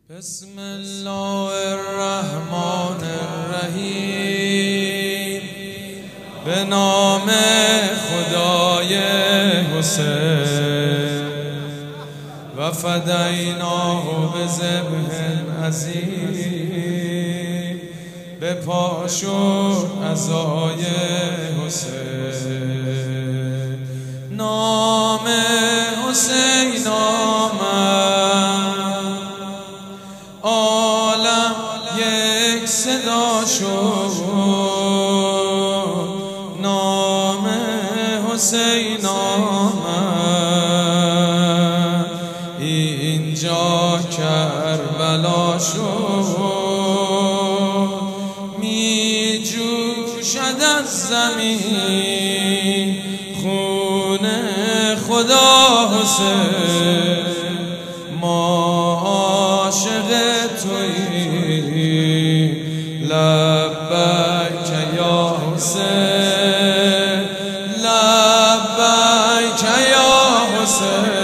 بسم الله الرحمن الرحیم. به نام خدای حسین و فدیناه بذبح عظیم. به پا شد عزای حسین، نام حسین آمد، عالم یک صدا شد. نام حسین آمد، اینجا کربلا شد. می جوشد از زمین خون خدا حسین. ما عاشق توییم، لبیک یا حسین، لبیک یا حسین.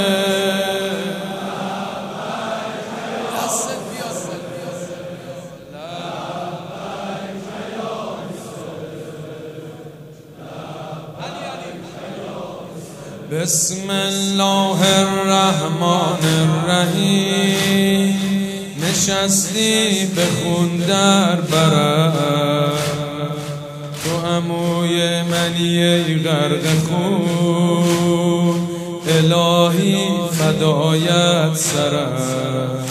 بسم الله الرحمن الرحیم. نشستی به خون در برد، تو عموی منی ای غرق خون. الهی فدایت سرم،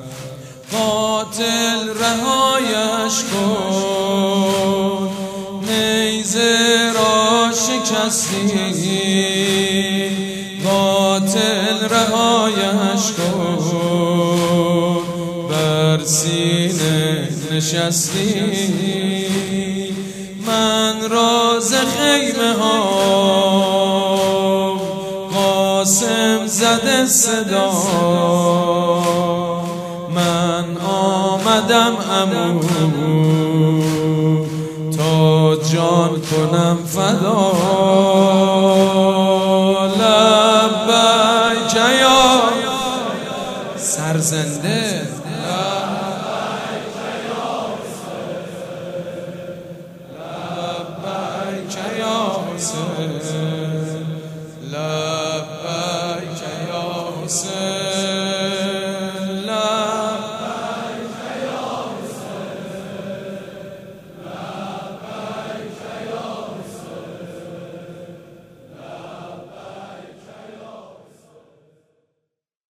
قاتل رهایش کن. نیزه را شکستی، قاتل رهایش کن. بر سینه نشستی، من راز خیمه ها قاسم زده صدا. من آمدم عمو تا جان کنم فدا. لبیک یا سرزنده.